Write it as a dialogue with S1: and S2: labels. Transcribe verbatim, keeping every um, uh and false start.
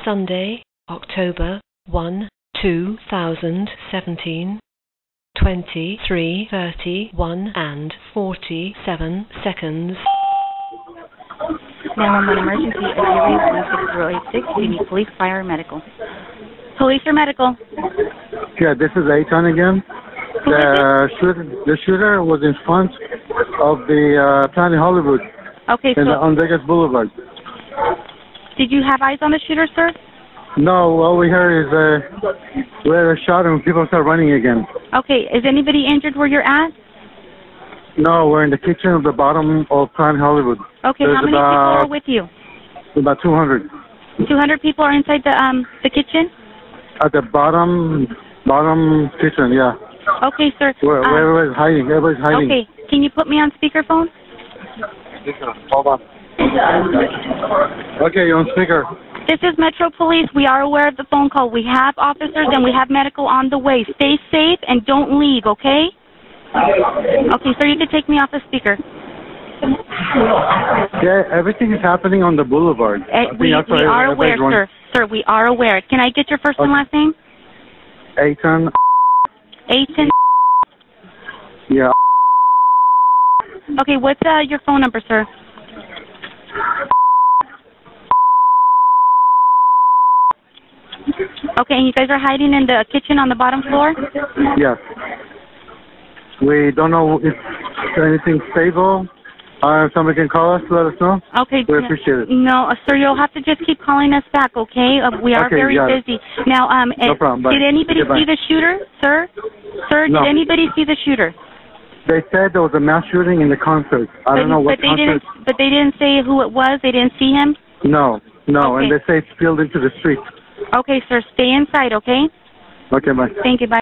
S1: Sunday, October first, two thousand seventeen, twenty-three thirty-one and forty-seven seconds.
S2: nine one one emergency, area one six zero eight six. Do you need police, fire, or medical? Police or medical?
S3: Yeah, this is Eitan again.
S2: Who is
S3: The shooter, the shooter was in front of the uh, Planet Hollywood
S2: Okay,
S3: in
S2: so
S3: the, on Vegas Boulevard.
S2: did you have eyes on the shooter, sir?
S3: No, all we heard is uh, we heard a shot and people start running again.
S2: Okay, is anybody injured where you're at?
S3: No, we're in the kitchen at the bottom of Planet Hollywood.
S2: Okay,
S3: There's
S2: how many
S3: about,
S2: people are with you?
S3: About two hundred.
S2: two hundred people are inside the um the kitchen?
S3: At the bottom, bottom kitchen, yeah.
S2: Okay, sir.
S3: Where,
S2: um,
S3: where everybody's hiding, everybody's hiding.
S2: Okay, can you put me on speakerphone?
S3: Hold on. Okay, you're on speaker.
S2: This is Metro Police. We are aware of the phone call. We have officers and we have medical on the way. Stay safe and don't leave, okay? Okay, sir, you can take me off the speaker.
S3: Yeah, everything is happening on the boulevard.
S2: Uh,
S3: I think
S2: we
S3: that's why
S2: we are
S3: everybody's
S2: aware,
S3: running.
S2: sir. Sir, we are aware. Can I get your first and
S3: Okay.
S2: last name?
S3: Eitan.
S2: Aiton.
S3: Yeah.
S2: Okay, what's uh, your phone number, sir? Okay, and you guys are hiding in the kitchen on the bottom floor?
S3: Yes. We don't know if anything's stable. Uh, somebody can call us to let us know.
S2: Okay.
S3: We appreciate it.
S2: No, uh, sir, you'll have to just keep calling us back, okay? Uh, we are
S3: Okay,
S2: very
S3: got it.
S2: busy. Now, um,
S3: No
S2: uh,
S3: problem. Bye.
S2: did anybody
S3: Okay, bye.
S2: see the shooter, sir? Sir,
S3: No.
S2: did anybody see the shooter?
S3: They said there was a mass shooting in the concert. I don't
S2: but,
S3: know what
S2: but they
S3: concert.
S2: didn't. But they didn't say who it was. They didn't see him.
S3: No, no,
S2: Okay.
S3: and they say it spilled into the street.
S2: Okay, sir, stay inside, okay?
S3: Okay, bye.
S2: Thank you. Bye.